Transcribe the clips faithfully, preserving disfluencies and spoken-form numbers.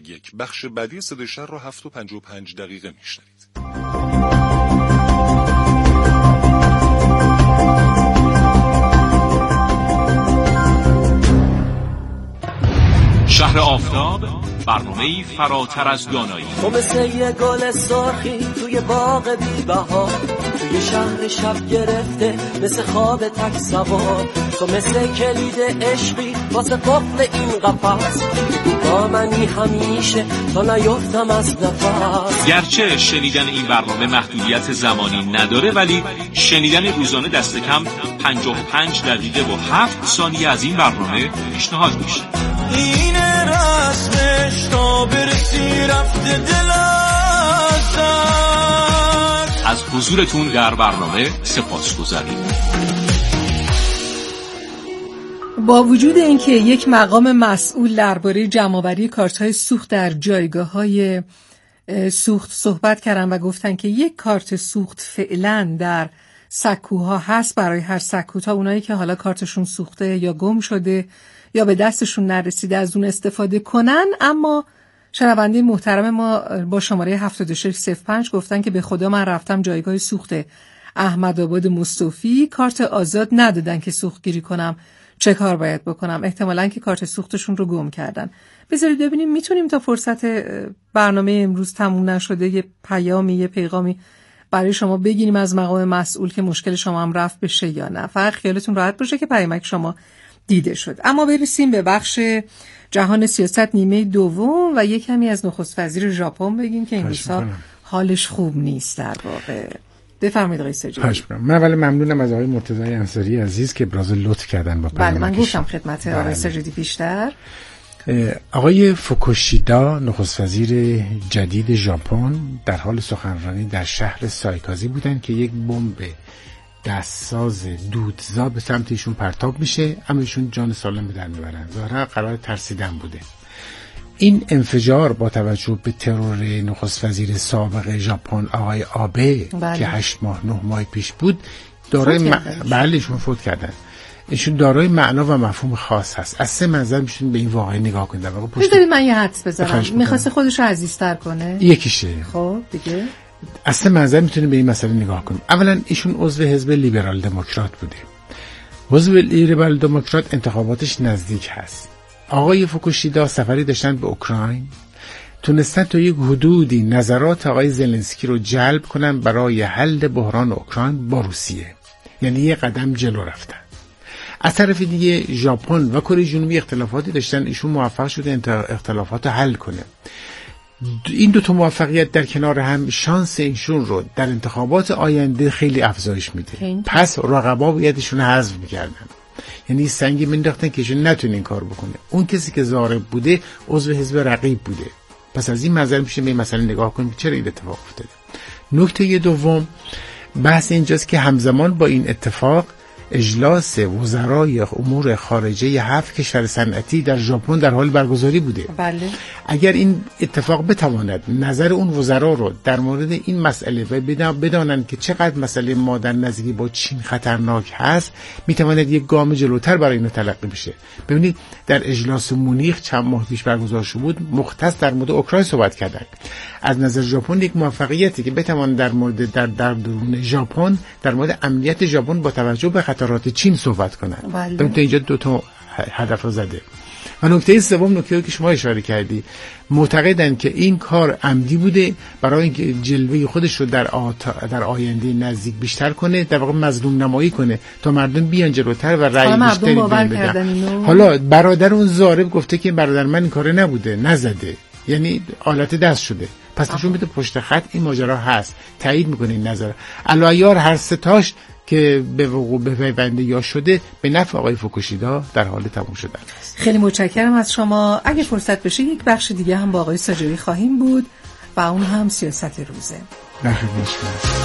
یک. بخش بعدی صدای شهر را هفت و پنج و پنج دقیقه میشنوید. شهر آفتاب، برنامه‌ای فراتر از دانایی. تو مثل یه گل سرخی توی باغ بی بهار، توی شهر شب گرفته مثل خواب تک سوار. تو مثل کلید عشقی واسه قفل این قفس، با منی همیشه تا نیفتم از نفس. گرچه شنیدن این برنامه محدودیت زمانی نداره، ولی شنیدن روزانه دست کم پنجاه و پنج دقیقه و هفت ثانیه از این برنامه پیشنهاد میشه. این رسمش تا برسی رفته دل از حضورتون در برنامه سپاسگزاریم. با وجود اینکه یک مقام مسئول درباره جمع‌آوری کارت‌های سوخت در جایگاه‌های سوخت صحبت کردن و گفتن که یک کارت سوخت فعلاً در سکوها هست برای هر سکو، تا اونایی که حالا کارتشون سوخته یا گم شده یا به دستشون نرسیده از اون استفاده کنن. اما شنونده محترم ما با شماره هفتاد و شش صفر پنج گفتن که به خدا من رفتم جایگاه سوخت احمدآباد مصطفی، کارت آزاد ندادن که سوخت گیری کنم، چه کار باید بکنم؟ احتمالاً که کارت سوختشون رو گم کردن. بذارید ببینیم میتونیم تا فرصت برنامه امروز تموم نشده یه پیامی یه پیغامی برای شما بگیریم از مقام مسئول که مشکل شما هم رفع بشه یا نه. فقط خیالتون راحت باشه که پیامک شما دیده شد. اما برسیم به بخش جهان سیاست نیمه دوم و یک کمی از نخست وزیر ژاپن بگیم که این روزها حالش خوب نیست. در واقع بفرمایید آقای سجادی. من اول ممنونم از آقای مرتضی انصاری عزیز که ابراز لطف کردن با بله من گفتم خدمت آقای سجادی پیشتر. آقای فوکوشیدا نخست وزیر جدید ژاپن در حال سخنرانی در شهر سایکازی بودن که یک بمب دستساز دودزا به سمت ایشون پرتاب میشه، اما ایشون جان سالم به در میبرن. ظاهرا قرار ترسیدن بوده. این انفجار با توجه به ترور نخست وزیر سابق ژاپن آقای آبه بله. که هشت ماه نه ماه پیش بود دارای م... بله ایشون فوت کردن. ایشون دارای معنا و مفهوم خاص هست. از سه منظر میشون به این واقعه نگاه کنید. در واقع پشت من یه حدس بزنم. میخواسته خودش رو عزیزتر کنه. یکیشه. خب دیگه از سه منظر میتونیم به این مسئله نگاه کنیم. اولا ایشون عضو حزب لیبرال دموکرات بوده. حزب لیبرال دموکرات انتخاباتش نزدیک هست. آقای فوکوشیدا سفری داشتن به اوکراین، تونستن تا یک حدودی نظرات آقای زلنسکی رو جلب کنن برای حل بحران اوکراین با روسیه. یعنی یه قدم جلو رفتن. از طرف دیگه ژاپن و کره جنوبی اختلافاتی داشتن، ایشون موفق شده اختلافات رو حل کنه. این دو تا موفقیت در کنار هم شانس ایشون رو در انتخابات آینده خیلی افزایش میده. پس رقبا باید ایشون حذف میکردن، یعنی سنگی مینداختن که ایشون نتونه این کار بکنه. اون کسی که ضارب بوده عضو حزب رقیب بوده. پس از این منظر میشه به این مسئله نگاه کنیم که چرا این اتفاق افتاده. نکته دوم بحث اینجاست که همزمان با این اتفاق اجلاس وزرای امور خارجه هفت کشور صنعتی در ژاپن در حال برگزاری بوده. بله. اگر این اتفاق بتواند نظر اون وزرا رو در مورد این مسئله و بدانند که چقدر مسئله ما در نزدیکی با چین خطرناک هست، میتواند یک گام جلوتر برای اینو تلقی بشه. ببینید در اجلاس مونیخ چند ماه پیش برگزار شده بود، مختص در مورد اوکراین صحبت کردن. از نظر ژاپن یک موفقیتی که بتوان در مورد در در درون ژاپن در مورد امنیت ژاپن با توجه به خطرات چین صحبت کنند. بله. تا اینجا دو تا هدف رو زده. و نکته سوم، نکته که شما اشاره کردی، معتقدن که این کار عمدی بوده برای اینکه جلوه خودش رو در آتا در آینده نزدیک بیشتر کنه، در واقع مظلوم نمایی کنه تا مردم بیان جلوتر و رأی بیشتری بدن. حالا برادر اون ضارب گفته که برادر من این کار نبوده، نزده، یعنی آلت دست شده. پس نشون میده پشت خط این ماجرا هست. تایید میکنه این نظر. الایار هر سه تاش که به وقوع بپیونده یا شده به نفع آقای فوکوشیدا در حال تموم شدن است. خیلی متشکرم از شما. اگه فرصت بشه یک بخش دیگه هم با آقای سجادی خواهیم بود و اون هم سیاست روزه. در خدمت شما.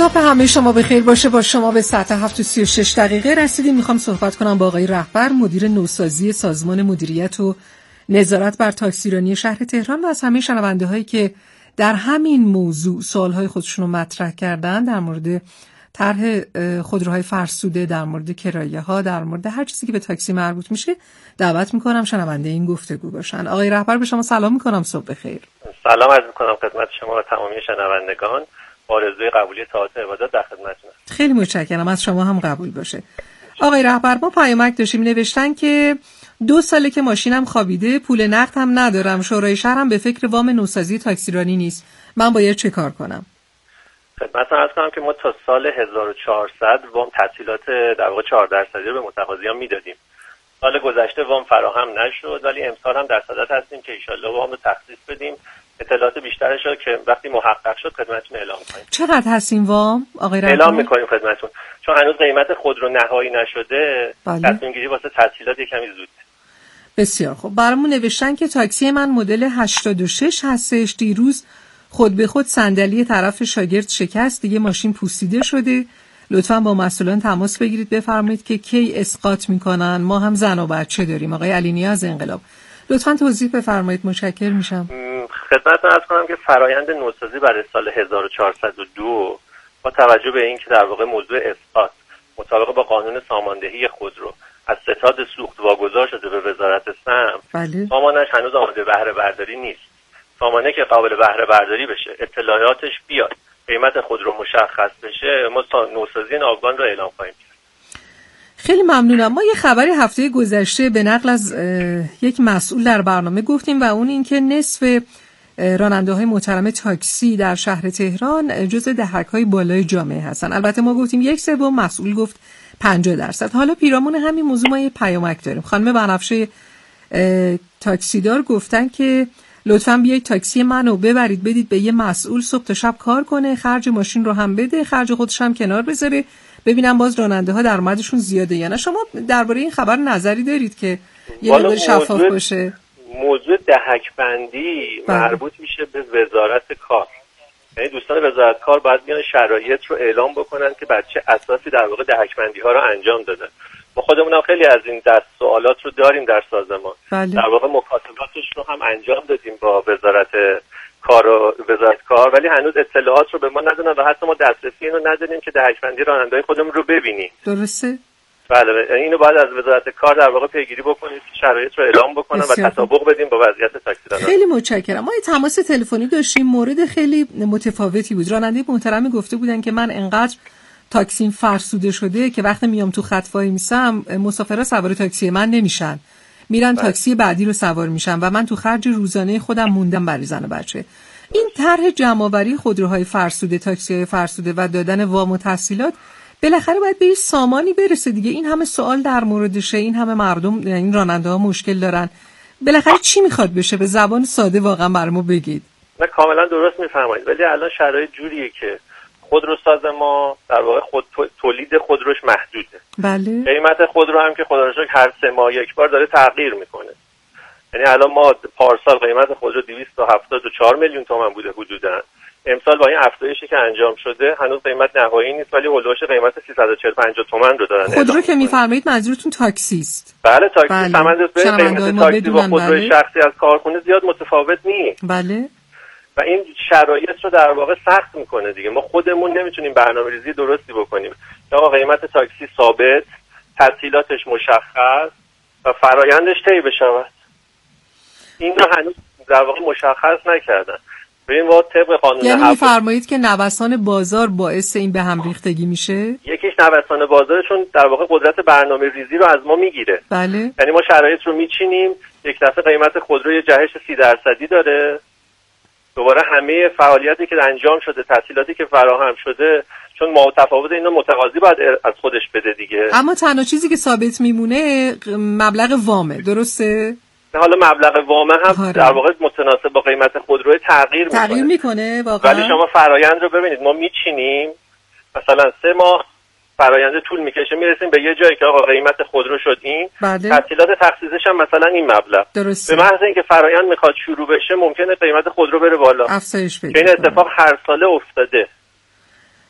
صبح همه شما بخیر باشه. با شما به ساعت هفت و سی و شش دقیقه رسیدیم. میخوام صحبت کنم با آقای رهبر، مدیر نوسازی سازمان مدیریت و نظارت بر تاکسیرانی شهر تهران، و از همه شنونده هایی که در همین موضوع سوالهای خودشون رو مطرح کردن در مورد طرح خودروهای فرسوده، در مورد کرایه ها، در مورد هر چیزی که به تاکسی مربوط میشه، دعوت میکنم شنونده این گفتگو باشن. آقای رهبر به شما سلام میکنم، صبح بخیر. سلام عرض میکنم خدمت شما و تمامی شنوندگان. آرزوی قبولی طاعات عبادات در خدمتتونم. خیلی متشکرم، از شما هم قبول باشه. آقای رهبر، ما پیامک داشتیم، نوشتن که دو ساله که ماشینم خوابیده، پول نقد هم ندارم، شورای شهر هم به فکر وام نوسازی تاکسیرانی نیست، من باید چه کار کنم؟ خدمتتون عرض کنم که ما تا سال هزار و چهارصد وام تسهیلات در واقع چهار درصدی رو به متقاضیان میدادیم. سال گذشته وام فراهم نشد، ولی امسال هم در صدد هستیم که ان شاءالله وام رو تخصیص بدیم. اطلاعات بیشترش رو که وقتی محقق شد خدمتتون اعلام کنیم. چقدر هست این وام آقای رهبر؟ اعلام می‌کنیم خدمتتون، چون هنوز قیمت خودرو نهایی نشده. بله. تصمیم گیری واسه تسهیلات کمی زود. بسیار خوب. برامون نوشتن که تاکسی من مدل هشتاد و شش هستش، دیروز خود به خود صندلی طرف شاگرد شکست، دیگه ماشین پوسیده شده. لطفاً با مسئولان تماس بگیرید، بفرمایید که کی اسقاط میکنن، ما هم زن و بچه داریم. آقای علی نیاز انقلاب، لطفاً توضیح بفرمایید، متشکر میشم. خدمتتون عرض کنم که فرایند نوسازی برای سال هزار و چهارصد و دو با توجه به اینکه در واقع موضوع اسقاط مطابق با قانون ساماندهی خودرو از ستاد سوخت واگذار شده به وزارت سم، بله. سامانش هنوز آماده بهره برداری نیست. سامانه که قابل بهره برداری بشه، اطلاعاتش بیاد، قیمت خودرو مشخص بشه، ما نوسازی ناوگان رو اعلام خواهیم کرد. خیلی ممنونم. ما یه خبری هفته گذشته به نقل از یک مسئول در برنامه گفتیم و اون این که نصف راننده های محترم تاکسی در شهر تهران جزء دهک های بالای جامعه هستن. البته ما گفتیم یک سوم، مسئول گفت پنجاه درصد. حالا پیرامون همین موضوع ما یه پیامک داریم. خانم بنفشه تاکسیدار گفتن که لطفاً بیایید تاکسی منو ببرید بدید به یه مسئول، صبح تا شب کار کنه، خرج ماشین رو هم بده، خرج خودش هم کنار بذاره، ببینم باز راننده ها درآمدشون زیاده یا نه. شما درباره این خبر نظری دارید که یه مقدار شفاف باشه؟ موضوع دهک بندی مربوط میشه به وزارت کار. یعنی دوستان وزارت کار باید بیان شرایط رو اعلام بکنن که بر چه اساسی در واقع دهک بندی ها رو انجام دادن. ما خودمون هم خیلی از این دست سوالات رو داریم در سازمان. بله. در واقع مکاتباتش رو هم انجام دادیم با وزارت کار و وزارت کار، ولی هنوز اطلاعات رو به ما ندادن و حتی ما دسترسی اینو نداریم که دهک بندی راننده‌های خودمون رو ببینیم. درسته؟ بله، اینو باید از وزارت کار در واقع پیگیری بکنید که شرایط رو اعلام بکنن و تطابق بدیم با وضعیت تاکسیداران. خیلی متشکرم. ما یه تماس تلفنی داشتیم، مورد خیلی متفاوتی بود. راننده محترمی گفته بودن که من انقدر تاکسیم فرسوده شده که وقتی میام تو خط وای میسم، مسافرا سوار تاکسی من نمیشن، میرن بله. تاکسی بعدی رو سوار میشن و من تو خرج روزانه خودم موندم برای زن و بچه. این طرح جمع‌آوری خودروهای فرسوده، تاکسی‌های فرسوده و دادن وام و تسهیلات بالاخره باید به یه سامانی برسه دیگه. این همه سوال در موردشه، این همه مردم، این راننده ها مشکل دارن، بالاخره چی میخواد بشه؟ به زبان ساده واقعا برامو بگید. نه کاملا درست میفرمایید، ولی الان شرایط جوریه که خودروساز ما در واقع خود تولید خودروش محدوده. بله. قیمت خودرو هم که خدا رو شکر هر سه ماه یک بار داره تغییر میکنه. یعنی الان ما پارسال قیمت خودرو دویست و هفتاد و چهار میلیون تومان بوده حدوداً. امسال با این افزایشی که انجام شده هنوز قیمت نهایی نیست، ولی هولوش قیمت سیصد و چهل پنجاه تومان رو دارن. خودرو که میفرمایید منظورتون تاکسی است؟ بله تاکسی. ثمن به قیمت تاکسی با خودروی بله. شخصی از کارخونه زیاد متفاوت نیست. بله. و این شرایط رو در واقع سخت میکنه دیگه. ما خودمون نمیتونیم برنامه‌ریزی درستی بکنیم. آقا قیمت تاکسی ثابت، تسهیلاتش مشخص و فرایندش طی بشود. این رو هنوز در واقع مشخص نکردن. ببین ما طبق قانون یعنی میفرمایید که نوسان بازار باعث این به هم ریختگی میشه؟ یکیش نوسان بازارشون در واقع قدرت برنامه ریزی رو از ما میگیره. بله. یعنی ما شرایط رو میچینیم، یک دفعه قیمت خودرو یه جهش سی درصدی داره، دوباره همه فعالیتی که انجام شده، تسهیلاتی که فراهم شده، چون متفاوت اینا متقاضی باید از خودش بده دیگه. اما تنها چیزی که ثابت میمونه مبلغ وامه، درسته؟ حالا مبلغ وامه هم در واقع متناسب با قیمت خودرو تغییر میکنه. تغییر میکنه واقعا. ولی شما فرایند رو ببینید، ما میچینیم مثلا سه ماه فرایند طول میکشه، میرسیم به یه جایی که آقا قیمت خودرو شد این، تسهیلات تخصیصش هم مثلا این مبلغ. درسته. به محض اینکه فرایند میخواد شروع بشه ممکنه قیمت خودرو بره بالا. افزایش پیدا کنه. این اتفاق هر ساله افتاده.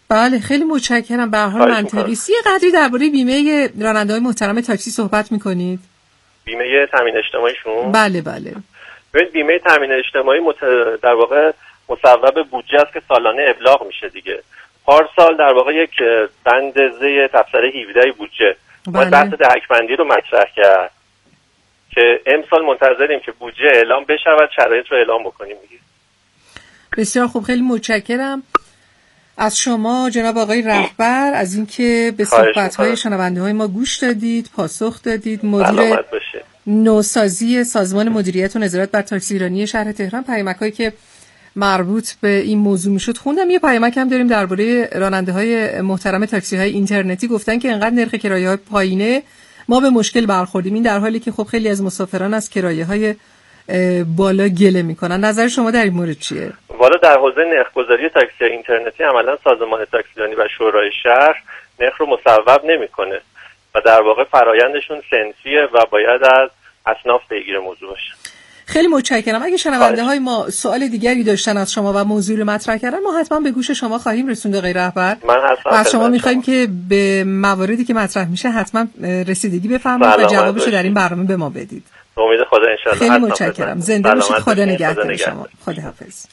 بله خیلی متشکرم. به هر حال منطقی است. یه قدری درباره بیمه راننده‌های محترم تاکسی صحبت می‌کنید؟ بیمه تامین اجتماعیشون؟ بله بله. ببین بیمه تامین اجتماعی مت... در واقع مصوب بودجه است که سالانه ابلاغ میشه دیگه. پارسال در واقع یک بند زی تبصره هفده بودجه بله. ما بحث دهک‌بندی رو مطرح کرد که امسال منتظریم که بودجه اعلام بشود، شرایط رو اعلام بکنیم دیگه. بسیار خوب، خیلی متشکرم از شما جناب آقای رهبر از اینکه به صحبت‌های شنونده‌های ما گوش دادید، پاسخ دادید. مدیر نوسازی سازمان مدیریت و نظارت بر تاکسی ایرانی شهر تهران، پیامک‌هایی که مربوط به این موضوع میشد خوندم. یه پیامک هم داریم درباره راننده‌های محترم تاکسی‌های اینترنتی. گفتن که انقدر نرخ کرایه‌ها پایینه ما به مشکل برخوردیم. این در حالی که خب خیلی از مسافران از کرایه‌های بالا گله میکنن. نظر شما در این مورد چیه؟ والا در حوزه نرخ‌گذاری تاکسی اینترنتی عملاً سازمان تاکسیرانی و شورای شهر نرخ رو مصوب نمیکنه و در واقع فرایندشون صنفیه و باید از اصناف پیگیر موضوع باشه. خیلی متشکرم. اگه شنونده های ما سوال دیگری داشتن از شما و موضوع رو مطرح کردن، ما حتما به گوش شما خواهیم رسوند آقای رهبر. من حتما از شما می‌خوایم که به مواردی که مطرح میشه حتما رسیدگی بفرمایید و جوابش رو در این برنامه به ما بدید. امید خدا ان شاء الله. خیلی متشکرم. زنده باشید. خدا نگهدار شما. خداحافظ.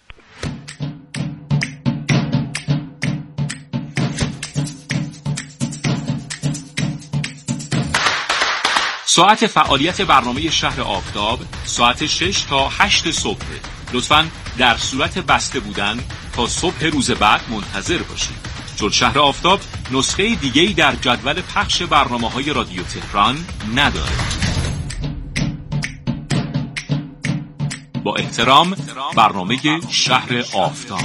ساعت فعالیت برنامه شهر آفتاب ساعت شش تا هشت صبح. لطفاً در صورت بسته بودن تا صبح روز بعد منتظر باشید، چون شهر آفتاب نسخه دیگه‌ای در جدول پخش برنامه‌های رادیو تهران نداره. با احترام، برنامه شهر آفتاب.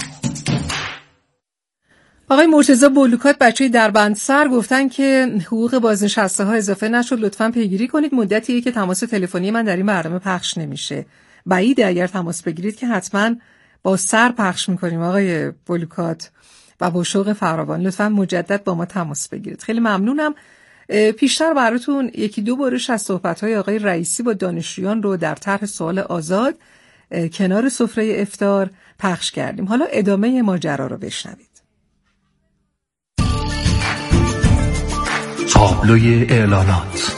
آقای مرتضی بولوکات بچه دربندسر گفتن که حقوق بازنشسته ها اضافه نشد، لطفاً پیگیری کنید. مدتیه که تماس تلفنی من در این برنامه پخش نمیشه. بعیده اگر تماس بگیرید که حتما با سر پخش میکنیم آقای بولوکات و با شوق فراوان. لطفاً مجدد با ما تماس بگیرید. خیلی ممنونم. پیشتر براتون یکی دو بارش از صحبت‌های آقای رئیسی با دانشجویان رو در طرح سوال آزاد کنار سفره افطار پخش کردیم. حالا ادامه ماجرا رو بشنوید. تابلوی اعلانات.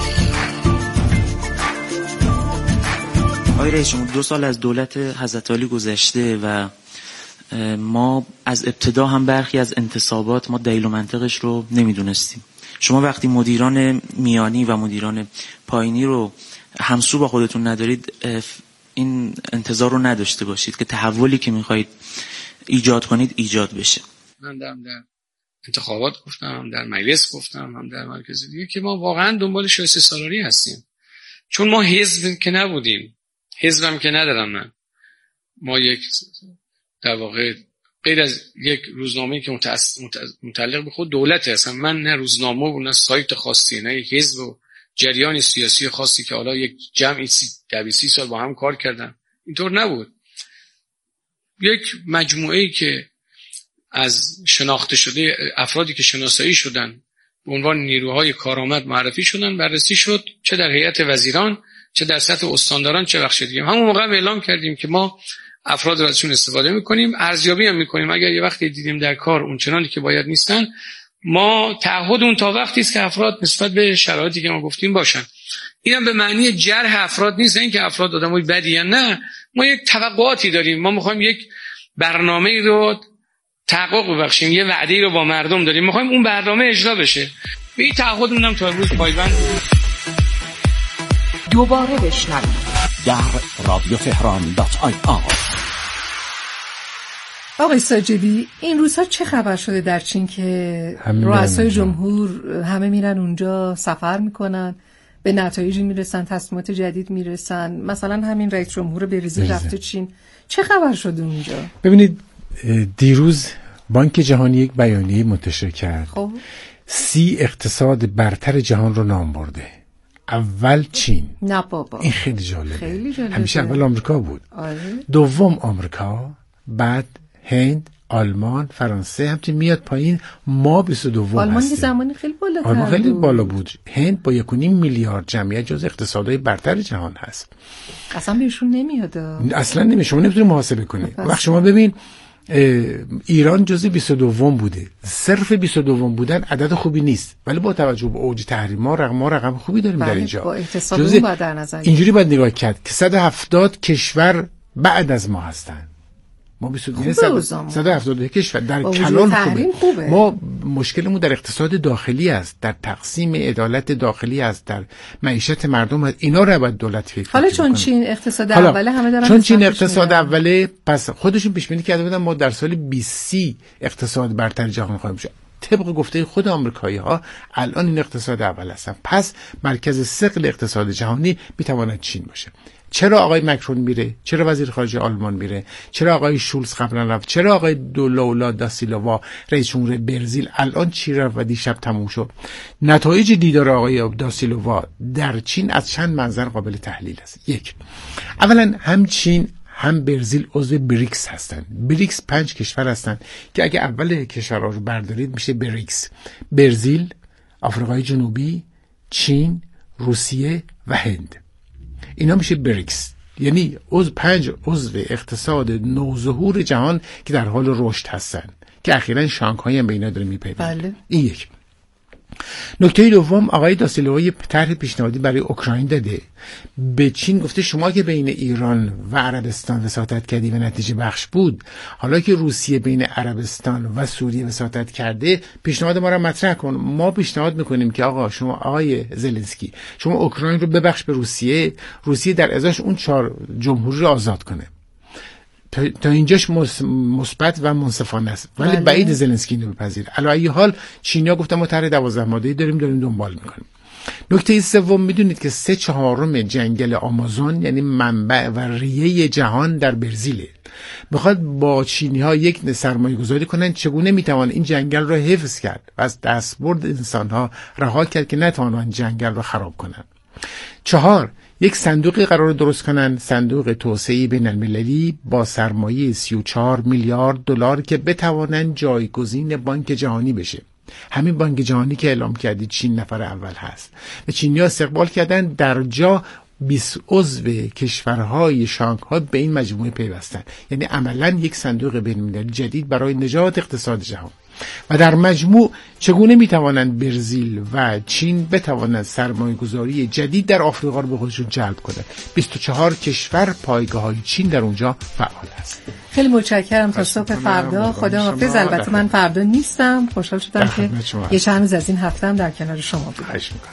آقای رئیس جمهور، دو سال از دولت حضرت علی گذشته و ما از ابتدا هم برخی از انتصابات ما دلیل و منطقش رو نمیدونستیم. شما وقتی مدیران میانی و مدیران پایینی رو همسو با خودتون ندارید، این انتظار رو نداشته باشید که تحولی که میخواید ایجاد کنید ایجاد بشه. من در انتخابات گفتم، هم در مجلس گفتم، هم در مرکز دیگه که ما واقعا دنبال شایسته سالاری هستیم، چون ما حزب که نبودیم، حزبم که ندارم من. ما یک در واقع غیر از یک روزنامه‌ای که متعلق به خود دولت هستم، من نه روزنامه و نه سایت خاصی، نه یک حزب و جریان سیاسی خاصی که حالا یک جمعی ده سی سال با هم کار کردن، اینطور نبود. یک مجموعه‌ای که از شناخته شده افرادی که شناسایی شدن به عنوان نیروهای کارآمد معرفی شدن، بررسی شد، چه در هیئت وزیران، چه در سطح استانداران، چه بخش دیگه. همون موقع اعلام کردیم که ما افراد رو ازشون استفاده میکنیم، ارزیابی هم میکنیم. اگر یه وقتی دیدیم در کار اون چنانی که باید نیستن، ما تعهد اون تا وقتی است که افراد نسبت به شرایطی که ما گفتیم باشن. اینم به معنی جرح افراد نیست، این که افراد آدمای بدی ان، نه، ما یک توقعاتی داریم. ما میخوایم یک برنامه‌ای رو تحقق ببخشیم، یه وعده‌ای رو با مردم داریم، میخوایم اون برنامه اجرا بشه. به این تعهدمون هم تا امروز پایبند. دوباره بشنوید در رادیو تهران دات آی آر. آقای ساجدی، این روزها چه خبر شده در چین که رؤسای جمهور همه میرن اونجا، سفر میکنن، به نتایجی میرسن، تصمیمات جدید میرسن؟ مثلا همین رئیس جمهور برزیل رفته چین، چه خبر شده اونجا؟ ببینید، دیروز بانک جهانی یک بیانیه منتشر کرد. خب سی اقتصاد برتر جهان رو نام برده. اول چین. نه بابا، این خیلی جالبه. خیلی جالبه. همیشه اول آمریکا بود. آره. دوم آمریکا، بعد هند، آلمان، فرانسه، همچنین میاد پایین. ما بیست و دوم آلمان هستیم. یه زمانی خیلی بالا بود. آلمان خیلی بالا بود. هند با یک و نیم میلیارد جمعیت جز اقتصادهای برتر جهان هست. اصلا بهشون نمیاد. اصلا نمیشه، شما نمیتونید محاسبه کنید. وقت شما ببین ایران جزو بیست و دو بوده. صرف بیست و دو بودن عدد خوبی نیست، ولی با توجه به اوج تحریم‌ها رقم ما رقم خوبی داریم در اینجا. با اقتصاد اون باید در نظر اینجوری باید نگاه کرد که صد و هفتاد کشور بعد از ما هستن. ما بیست و هفتاد کشور در کلان خوبه. خوبه. ما مشکلمون در اقتصاد داخلی است، در تقسیم عدالت داخلی است، در معیشت مردم است. اینا رو باید دولت فکر کنه. حالا چون چین اقتصاد اوله همه دارن، چون چین اقتصاد اوله، پس خودشون پیش بینی کرده بودن ما در سال بیست سی اقتصاد برتر جهان خواهیم شد. طبق گفته خود آمریکایی‌ها الان این اقتصاد اول هستن. پس مرکز ثقل اقتصاد جهانی میتواند چین باشه. چرا آقای مکرون میره؟ چرا وزیر خارجه آلمان میره؟ چرا آقای شولز قبلا رفت؟ چرا آقای لولا دا سیلوا رئیس جمهور برزیل الان چی رفت و دیشب تموم شد؟ نتایج دیدار آقای دا سیلوا در چین از چند منظر قابل تحلیل است. یک، اولا هم چین هم برزیل عضو بریکس هستن. بریکس پنج کشور هستن که اگه اول کشورها رو بردارید میشه بریکس: برزیل، آفریقای جنوبی، چین، روسیه و هند. اینا میشه بریکس، یعنی عضو پنج عضو اقتصاد نوظهور جهان که در حال رشد هستن که اخیراً شانگهای هم به اینا داره میپیوند. بله. این یک. نکته دوم، آقای دا سیلوا یه طرح پیشنهادی برای اوکراین داده. به چین گفته شما که بین ایران و عربستان وساطت کردی و نتیجه بخش بود، حالا که روسیه بین عربستان و سوریه وساطت کرده، پیشنهاد ما را مطرح کن. ما پیشنهاد میکنیم که آقا شما آقای زلنسکی شما اوکراین رو ببخش به روسیه، روسیه در ازاش اون چهار جمهوری رو آزاد کنه. تا اینجاش مثبت و منصفانه است، ولی بله. بعید زلنسکی اینو بپذیره. علی ای حال چینیا گفتن ما طرح دوازده ماده‌ای داریم داریم دنبال میکنیم. نکته سوم، میدونید که سه چهارم جنگل آمازون یعنی منبع و ریه جهان در برزیله. میخواد با چینی ها یک سرمایه گذاری کنن چگونه میتوان این جنگل رو حفظ کرد و از دستبرد انسان ها رها کرد که نتوانن جنگل رو خراب کنن. چهار، یک صندوقی قرار درست کنن، صندوق توسعه بین المللی با سرمایه سی و چهار میلیارد دلار که بتوانن جایگزین بانک جهانی بشه. همین بانک جهانی که اعلام کردید چین نفر اول هست و چینی‌ها استقبال کردن، در جا بیست عضو کشورهای شانگهای به این مجموعه پیوستن. یعنی عملاً یک صندوق بین المللی جدید برای نجات اقتصاد جهان. و در مجموع چگونه میتوانند برزیل و چین بتوانند سرمایه گذاری جدید در آفریقا رو به خودشون جلب کنند. بیست و چهار کشور پایگاه های چین در اونجا فعال است. خیلی متشکرم. تا صبح فردا. خدا حافظ. البته من فردا نیستم. خوشحال شدم که یه چند روز از این هفته هم در کنار شما بودم. خواهش می‌کنم.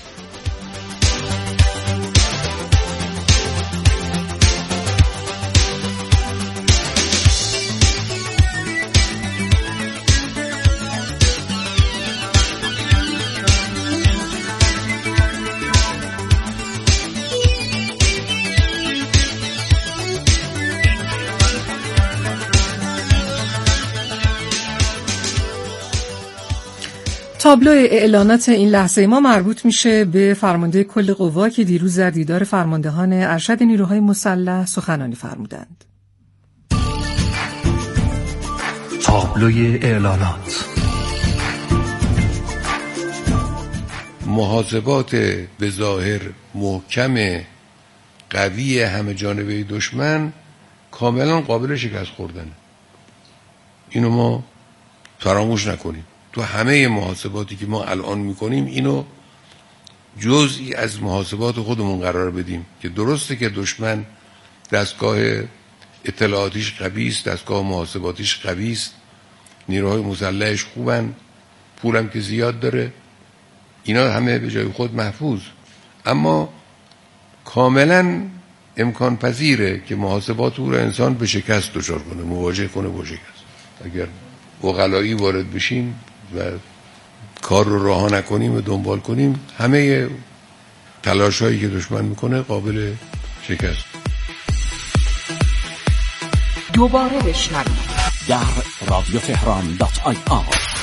تابلو اعلانات این لحظه ما مربوط میشه به فرمانده کل قوا که دیروز در دیدار فرماندهان ارشد نیروهای مسلح سخنرانی فرمودند. تابلوی اعلانات. محاسبات به ظاهر محکم قوی همه جانبه دشمن کاملا قابل شکست خوردنه. اینو ما فراموش نکنیم. تو همه محاسباتی که ما الان میکنیم اینو جزئی از محاسبات خودمون قرار بدیم که درسته که دشمن دستگاه اطلاعاتیش قوی است، دستگاه محاسباتیش قوی است، نیروهای مسلحش خوبن، پولم که زیاد داره، اینا همه به جای خود محفوظ، اما کاملا امکان پذیره که محاسبات او را انسان به شکست دچار کنه، مواجه کنه با شکست. اگر عقلایی وارد بشیم و کار رو رها نکنیم و دنبال کنیم، همه تلاش هایی که دشمن میکنه قابل شکست. دوباره بشنوید در رادیو تهران دات آی آر.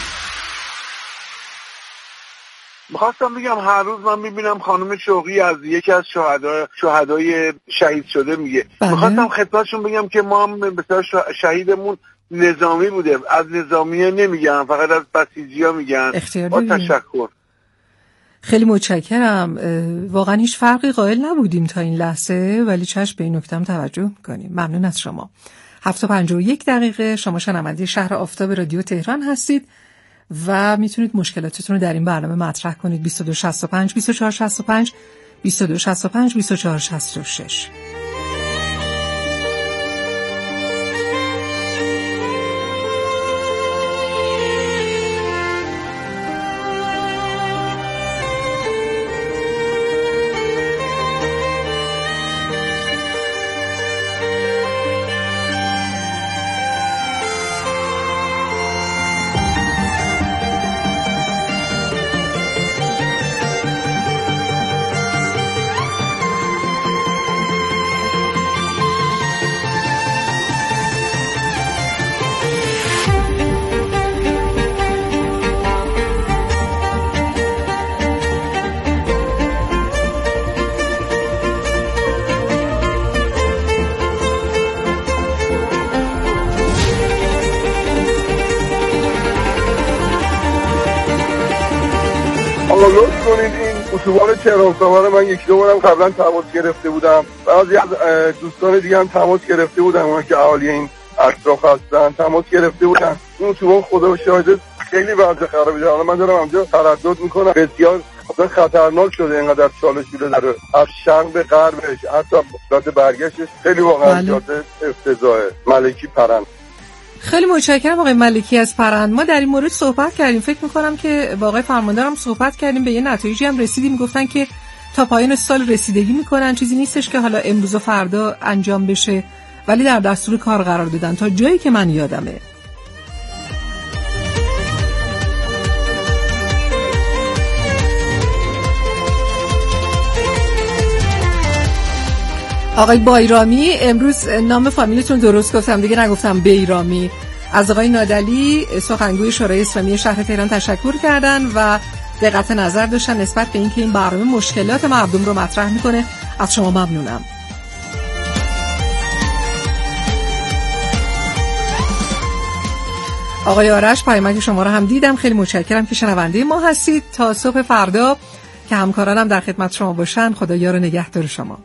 میخواستم بگم هر روز من میبینم خانم شوقی از یکی از شهدا شهدای شهید شده میگه. میخواستم خدمتشون بگم که ما هم مثلا شهیدمون نظامی بوده، از نظامیه نمیگن، فقط از بسیجی ها میگن. با تشکر. خیلی متشکرم. واقعا هیچ فرقی قائل نبودیم تا این لحظه، ولی چشم به این نکته توجه میکنیم. ممنون از شما. هفت و پنجاه و یک دقیقه. شما شنونده شهر آفتاب رادیو تهران هستید و میتونید مشکلاتتون رو در این برنامه مطرح کنید. بیست و دو شصت و پنج بیست و چهار شصت و پنج بیست و دو شصت و پنج بیست و چهار شصت و شش. اتوبان تهران سامانه من یک دو بارم قبلا تماس گرفته بودم. بعضی از دوستان دیگه هم تماس گرفته بودن، اونها که اهالی این اطراف هستن تماس گرفته بودن. این اتوبان خدا به شاهده خیلی وضع خرابه. حالا من دارم همونجا تردد میکنم، بسیار خطرناک شده، اینقدر چالش میره داره از شرق به غربش، حتی جاده برگشتش خیلی واقعا جاده افتضاحه. ملکی پرند. خیلی متشکرم آقای ملکی از پرند. ما در این مورد صحبت کردیم، فکر می‌کنم که با آقای فرماندارم صحبت کردیم، به یه نتایجی هم رسیدیم. گفتن که تا پایان سال رسیدگی میکنن، چیزی نیستش که حالا امروز و فردا انجام بشه، ولی در دستور کار قرار دادن تا جایی که من یادمه. آقای بایرامی، امروز نام فامیلتون درست گفتم دیگه، نگفتم بیرامی. از آقای نادلی سخنگوی شورای اسلامی شهر تهران تشکر کردن و دقت نظر داشتن نسبت به اینکه این برنامه مشکلات مردم رو مطرح میکنه. از شما ممنونم. آقای آرش پیامک شما رو هم دیدم، خیلی متشکرم که شنونده ما هستید. تا صبح فردا که همکارانم در خدمت شما باشن. خدا یار و نگهدار شما.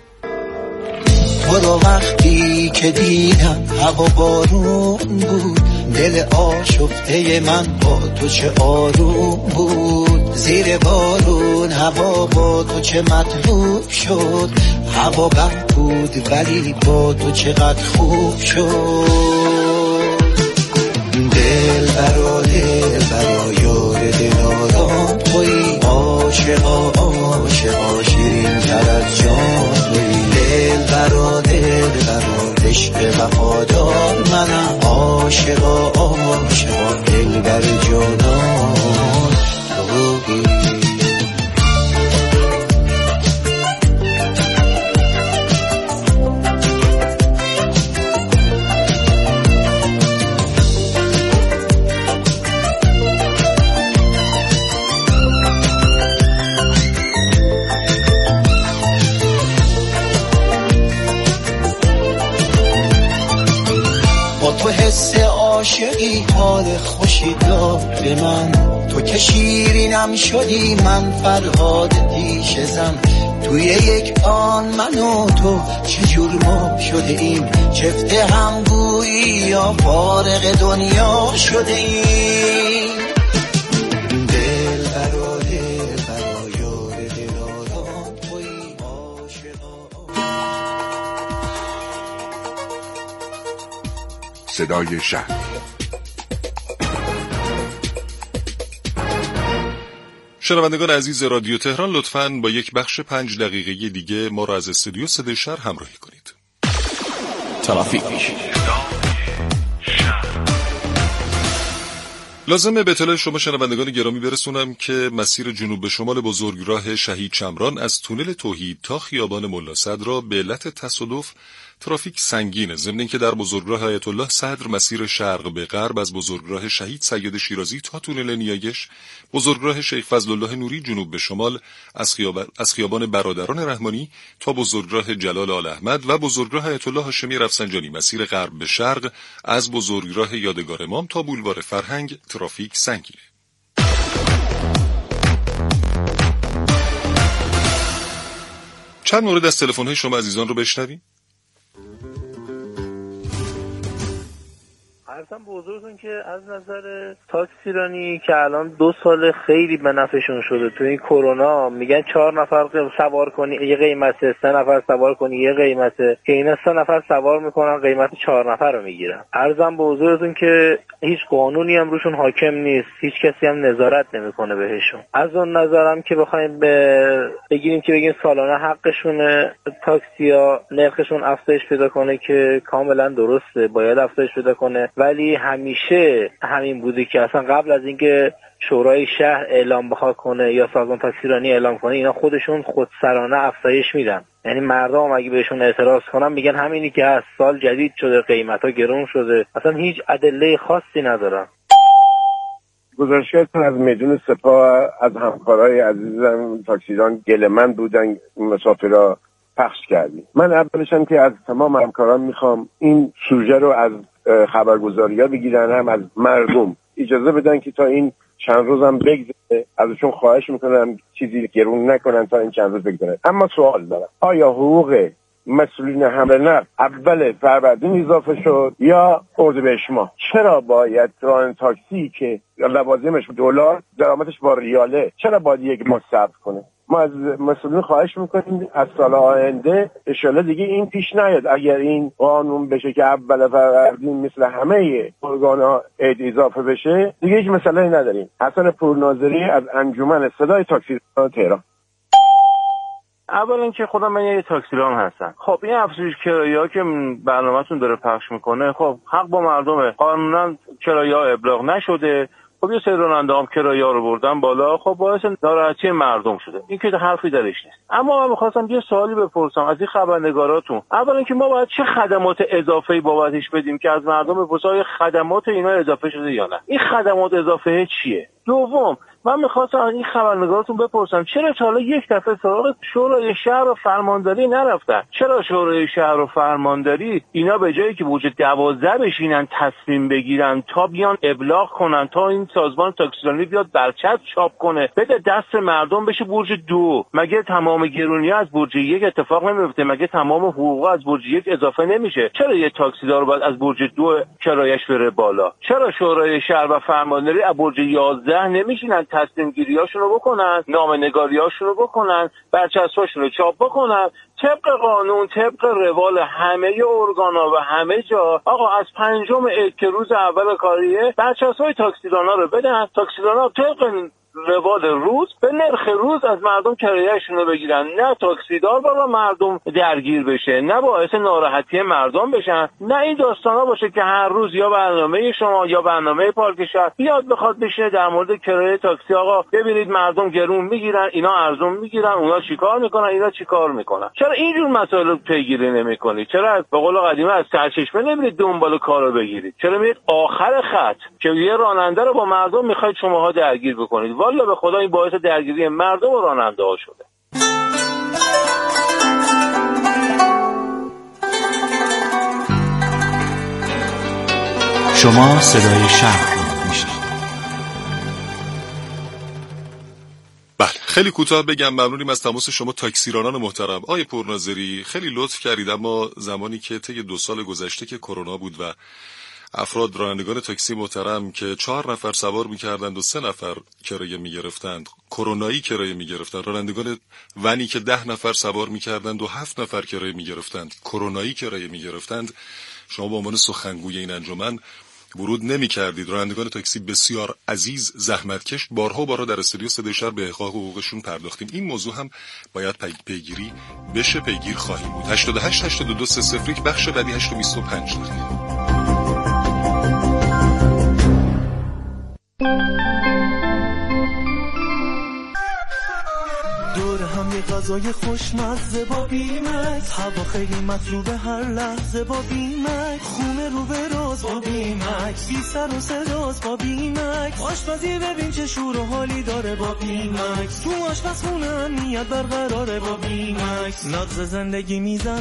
تو رو وقتی که دیدم هوا بارون بود، دل آشفته من با تو چه آروم بود. زیر بارون هوا با تو چه مطلوب شد، هوا بد بود ولی با تو چقدر خوب شد. دل برا دل برا یار دلارام توی، عاشقا عاشقا شیرین تر از جان توی. دل برا دل برا عشق وفادار منم، عاشقا عاشقا دل بر جانان توی. تو حس عاشقی حال خوشی داد به من، تو که شیرینم شدی من فرهاد پیش زن. توی یک آن من و تو چجور ما شده ایم، چفت همگویی یا فارق دنیا شده ایم. دل برا دل برا یار دلارام توی، عاشقا. صدای شهر. شنوندگان عزیز رادیو تهران، لطفاً با یک بخش پنج دقیقه دیگه ما را از استودیو صدای شهر همراهی کنید. ترافیک. لازمه به اطلاع شما شنوندگان گرامی برسونم که مسیر جنوب به شمال بزرگراه شهید چمران از تونل توحید تا خیابان ملا صدرا به علت تصادف ترافیک سنگینه. ضمن اینکه در بزرگراه آیت الله صدر مسیر شرق به غرب از بزرگراه شهید سید شیرازی تا تونل نیایش، بزرگراه شیخ فضل الله نوری جنوب به شمال از خیابان از خیابان برادران رحمانی تا بزرگراه جلال آل احمد و بزرگراه آیت الله هاشمی رفسنجانی مسیر غرب به شرق از بزرگراه یادگار امام تا بولوار فرهنگ ترافیک سنگینه. چند مورد از تلفن‌های شما عزیزان رو بشنویم. عرضم به حضورتون که از نظر تاکسیرانی که الان دو سال خیلی به نفعشون شده، تو این کرونا میگن چهار نفر سوار کنی یه قیمته، سه نفر سوار کنی یه قیمته، که اینا سه نفر سوار میکنن قیمت چهار نفر رو میگیرن. عرضم به حضورتون که هیچ قانونی هم روشون حاکم نیست، هیچ کسی هم نظارت نمیکنه بهشون. از اون نظرم که بخوایم به بگیریم که بگیم سالانه حقشونه تاکسیا نرخشون افزایش پیدا کنه که کاملا درسته، باید افزایش پیدا کنه، ولی همیشه همین بوده که اصلا قبل از اینکه شورای شهر اعلام بخواد کنه یا سازمان تاکسیرانی اعلام کنه، اینا خودشون خودسرانه افزایش میدن. یعنی مردم اگه بهشون اعتراض کنن میگن همینی که هست، سال جدید شده، قیمتا گرون شده، اصلا هیچ ادله خاصی ندارن. گزارشاتون از میدون سپاه از همکارای عزیزم تاکسیران گله‌مند بودن، مسافرها پخش کردیم. من اولشم که از تمام همکاران میخوام این سوژه رو از خبرگزاری‌ها بگیرن، هم از مردم اجازه بدن که تا این چند روزم بگذره، ازشون خواهش میکنم چیزی گرون نکنن تا این چند روز بگذره. اما سوال دارم، آیا حقوق مسئولین حمل نقل اول فروردین اضافه شد یا اردیبهشت ماه؟ چرا باید راننده تاکسی که لوازمش دلار درآمدش با ریاله چرا باید یک ماه صبر کنه؟ ما از مسئولین خواهش میکنیم از سال آینده انشالله دیگه این پیش نیاد. اگر این قانون بشه که اول فروردین مثل همه ارگان‌ها عید اضافه بشه، دیگه هیچ مسئله‌ای نداریم. حسن پورناظری از انجمن صدای تاکسیران تهران. اولا که خودم من یه تاکسیران هستم. خب این افزایش کرایه‌ها که برنامه‌تون داره پخش میکنه، خب حق با مردمه. قانونا کرایه‌ها ابلاغ نشده، خب یه سری راننده هم کرایه رو بردن بالا، خب باعث ناراحتی مردم شده. این که حرفی درش نیست. اما من می‌خواستم یه سوالی بپرسم از این خبرنگاراتون. اولا که ما باید چه خدمات اضافه‌ای بابتش بدیم که از مردم بپرسن خدمات اینا اضافه شده یا نه؟ این خدمات اضافه چیه؟ دوم، من می‌خواستم از این خبرنگاراتون بپرسم چرا تا حالا یک دفعه سراغ شورای شهر و فرمانداری نرفتن؟ چرا شورای شهر و فرمانداری اینا به جایی که بوجه دوازده بشینن تصمیم بگیرن تا بیان ابلاغ کنن، تا این سازمان تاکسیرانی بیاد برچسب چاپ کنه بده دست مردم بشه برج دو، مگه تمام گرونی‌ها از برج یک اتفاق نمیفته؟ مگه تمام حقوقا از برج یک اضافه نمیشه؟ چرا یه تاکسیدار باید از برج دو کرایه‌اش بره بالا؟ چرا شورای شهر و فرمانداری از برج یازده نمیشینن تصمیم گیریاشون رو بکنن، نامه‌نگاریاشون رو بکنن، برچسباشون رو چاپ بکنن طبق قانون، طبق روال همه ارگانا و همه جا؟ آقا از پنجم عید که روز اول کاریه برچسب‌های تاکسیدارا رو بدن، تاکسیدارا طبق روال روز به نرخ روز از مردم کرایه‌شون رو بگیرن، نه تاکسیدار بالا مردم درگیر بشه، نه باعث ناراحتی مردم بشن، نه این داستانا باشه که هر روز یا برنامه شما یا برنامه پارک شهر بیاد بخواد بشه در مورد کرایه تاکسی. آقا ببینید مردم گرون میگیرن، اینا ارزون میگیرن، اونا چیکار میکنن، اینا چیکار میکنن. چرا اینجور مسائل رو پیگیری نمیکنید؟ چرا به قول قدیمی از سرچشمه نمیرید دنبال کارو بگیرید؟ چرا میرید آخر خط که یه راننده رو با مردم میخواید شماها درگیر بکنید؟ والا به خدا این باعث درگیری مردم و راننده ها شده. شما صدای شهر میشنوید. بله، خیلی کوتاه بگم ممنونیم از تماس شما تاکسیرانان محترم. آقای پورناظری خیلی لطف کردید، اما زمانی که طی دو سال گذشته که کرونا بود و افراد رانندگان تاکسی محترم که چهار نفر سوار می‌کردند و سه نفر کرایه می‌گرفتند، کرونایی کرایه می‌گرفتند، رانندگان ونی که ده نفر سوار می‌کردند و هفت نفر کرایه می‌گرفتند، کرونایی کرایه می‌گرفتند، شما به عنوان سخنگوی این انجمن ورود نمی‌کردید. رانندگان تاکسی بسیار عزیز، زحمتکش، بارها و بارها در استودیو صدای شهر به احقاق حقوقشون پرداختیم. این موضوع هم باید پیگیری بشه، پیگیر خواهیم بود. هشتاد و هشت هشتاد و دو سه صفر یک بخش بعدی هشت و بیست و پنج دقیقه. دور هم یه غذای خوشمزه با بیمکس، هوا خیلی مطلوب هر لحظه با بیمکس، خونه رو به راز با بیمکس، بی سر و صداست با بیمکس، آشپزی ببین چه شور و حالی داره با بیمکس، تو آشپزخونه امنیت برقراره با بیمکس، نغز زندگی میزن